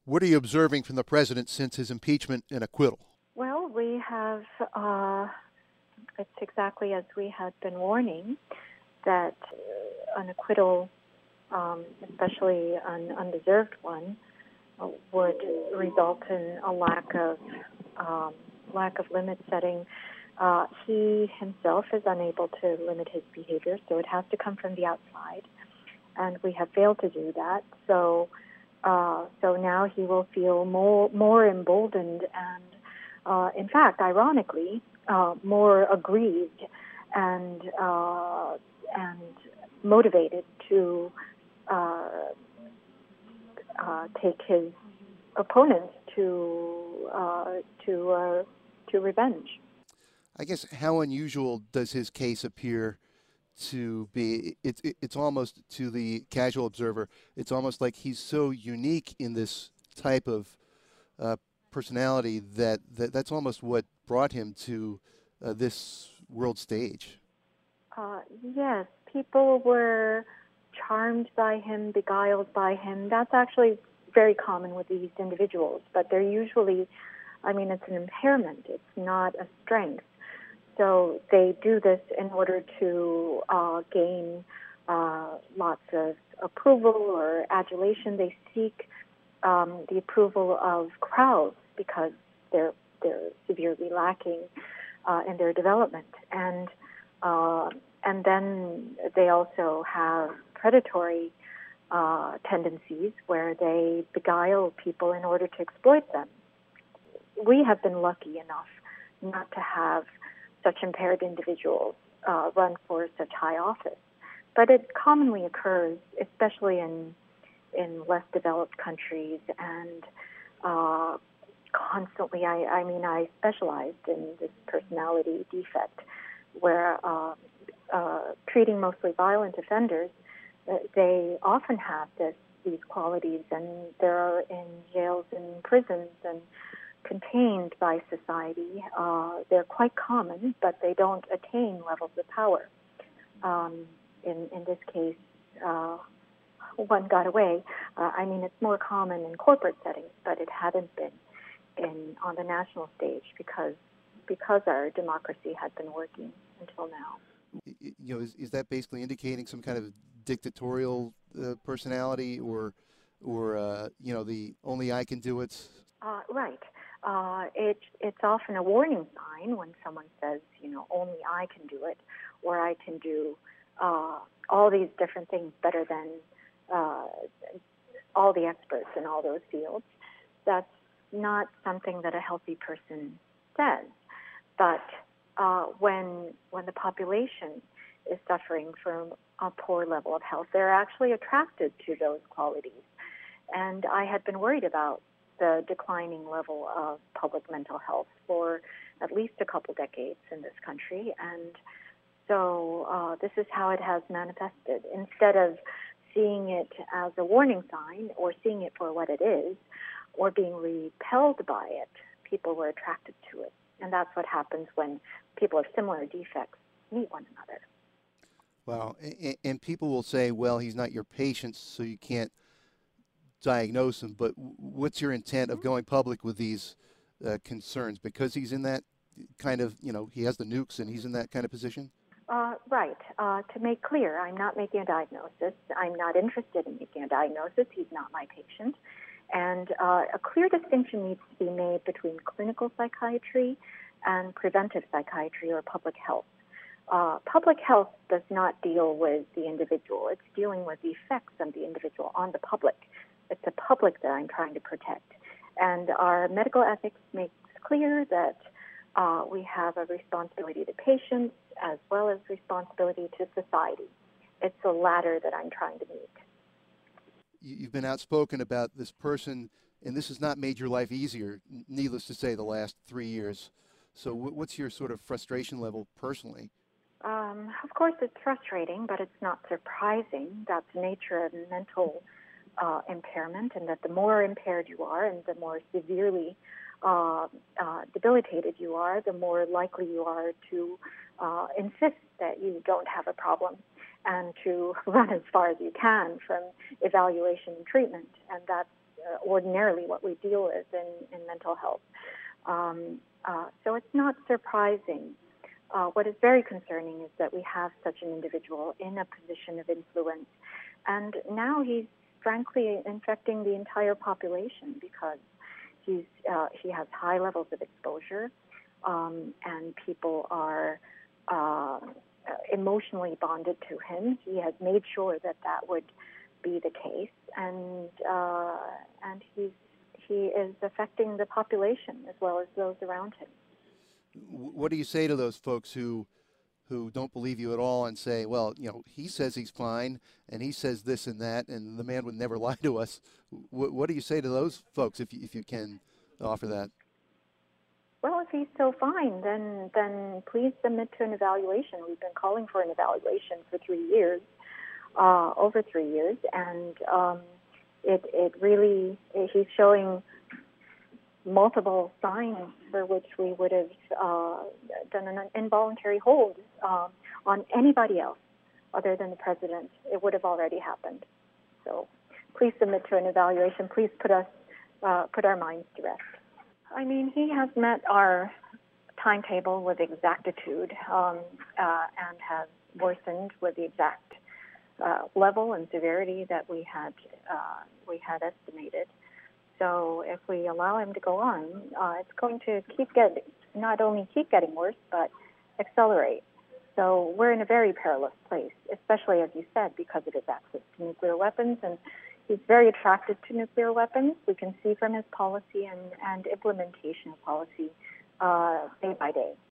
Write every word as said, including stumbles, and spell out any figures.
What are you observing from the president since his impeachment and acquittal? Well, we have, uh, it's exactly as we had been warning, that uh, an acquittal, um, especially an undeserved one, uh, would result in a lack of um, lack of limit setting. Uh, he himself is unable to limit his behavior, so it has to come from the outside, and we have failed to do that. So, uh, so now he will feel more more emboldened and, uh, in fact, ironically, uh, more aggrieved and uh, and motivated to uh, uh, take his opponents to uh, to uh, to revenge. I guess how unusual does his case appear to be? It's it, it's almost to the casual observer. It's almost like he's so unique in this type of uh, personality that, that that's almost what brought him to uh, this world stage. Uh, yes, people were charmed by him, beguiled by him. That's actually very common with these individuals, but they're usually, I mean, it's an impairment. It's not a strength. So they do this in order to uh, gain uh, lots of approval or adulation. They seek um, the approval of crowds because they're they're severely lacking uh, in their development, and uh, and then they also have predatory uh, tendencies where they beguile people in order to exploit them. We have been lucky enough not to have such impaired individuals uh, run for such high office. But it commonly occurs, especially in in less developed countries, and uh, constantly. I, I mean, I specialized in this personality defect, where uh, uh, treating mostly violent offenders, uh, they often have this these qualities, and they're in jails and prisons and contained by society. Uh, they're quite common, but they don't attain levels of power. Um, in, in this case, uh, one got away. Uh, I mean, it's more common in corporate settings, but it hadn't been in on the national stage because because our democracy had been working until now. You know, is, is that basically indicating some kind of dictatorial uh, personality, or, or uh, you know, the only I can do it? Uh, right. Uh, it, it's often a warning sign when someone says, you know, only I can do it, or I can do uh, all these different things better than uh, all the experts in all those fields. That's not something that a healthy person says. But uh, when when the population is suffering from a poor level of health, they're actually attracted to those qualities. And I had been worried about the declining level of public mental health for at least a couple decades in this country. And so uh, this is how it has manifested. Instead of seeing it as a warning sign or seeing it for what it is or being repelled by it, people were attracted to it. And that's what happens when people of similar defects meet one another. Wow. And, and people will say, well, he's not your patient, so you can't diagnose him. But what's your intent of going public with these uh, concerns? Because he's in that kind of, you know, he has the nukes and he's in that kind of position? Uh, right. Uh, to make clear, I'm not making a diagnosis. I'm not interested in making a diagnosis. He's not my patient. And uh, a clear distinction needs to be made between clinical psychiatry and preventive psychiatry or public health. Uh, public health does not deal with the individual. It's dealing with the effects of the individual on the public. It's the public that I'm trying to protect. And our medical ethics makes clear that uh, we have a responsibility to patients as well as responsibility to society. It's the latter that I'm trying to meet. You've been outspoken about this person, and this has not made your life easier, needless to say, the last three years. So what's your sort of frustration level personally? Um, of course, it's frustrating, but it's not surprising. That's the nature of mental uh, impairment, and that the more impaired you are and the more severely uh, uh, debilitated you are, the more likely you are to uh, insist that you don't have a problem and to run as far as you can from evaluation and treatment. And that's uh, ordinarily what we deal with in, in mental health. Um, uh, so it's not surprising. Uh, what is very concerning is that we have such an individual in a position of influence, and now he's frankly infecting the entire population because he's uh, he has high levels of exposure, um, and people are uh, emotionally bonded to him. He has made sure that that would be the case, and uh, and he's he is affecting the population as well as those around him. What do you say to those folks who who don't believe you at all and say, well, you know, he says he's fine and he says this and that, and the man would never lie to us? What, what do you say to those folks if you, if you can offer that? Well, if he's so fine, then then please submit to an evaluation. We've been calling for an evaluation for three years, uh, over three years, and um, it it really he's showing multiple signs for which we would have uh, done an involuntary hold um, on anybody else other than the president. It would have already happened. So please submit to an evaluation. Please put us uh, put our minds to rest. I mean, he has met our timetable with exactitude um, uh, and has worsened with the exact uh, level and severity that we had uh, we had estimated. So if we allow him to go on, uh, it's going to keep getting, not only keep getting worse, but accelerate. So we're in a very perilous place, especially, as you said, because of his access to nuclear weapons. And he's very attracted to nuclear weapons. We can see from his policy and, and implementation of policy uh, day by day.